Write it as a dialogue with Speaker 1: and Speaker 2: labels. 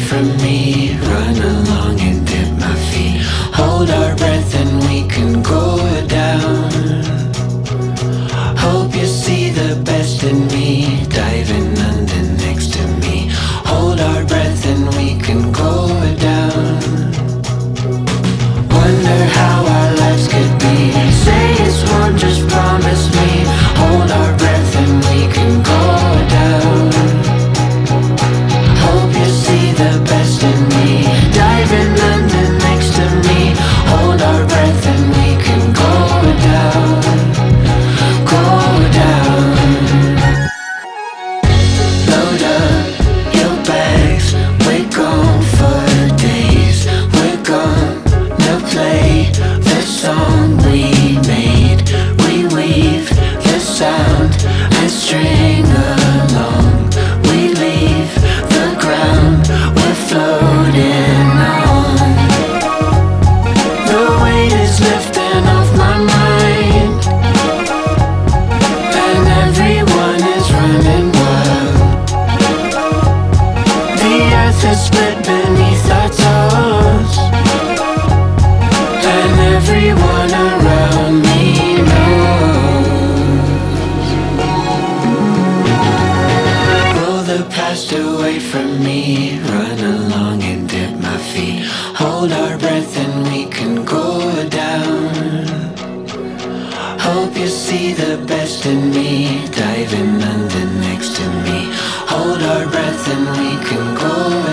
Speaker 1: from me, run along and dip my feet. Hold our breath and we can go down. Hope you see the best in me, diving under next to me. Hold our breath and we can go down. Wonder how our lives could be. Say it's one, just promise me. Hold our breath and we can go down. Hope you see the best in me, diving under next to me. Hold our breath and we can go down. Go down. Load up your bags, we're gone for days. We're gonna play the song we made. We weave the sound and string along. We leave the ground we're floating on. The weight is lifting off my mind, and everyone is running wild. The earth is split beneath our toes, and everyone around me knows. Roll the past away from me, run along and dip my feet. Hold our breath and we can go down. Hope you see the best in me, diving under next to me. Hold our breath and we can go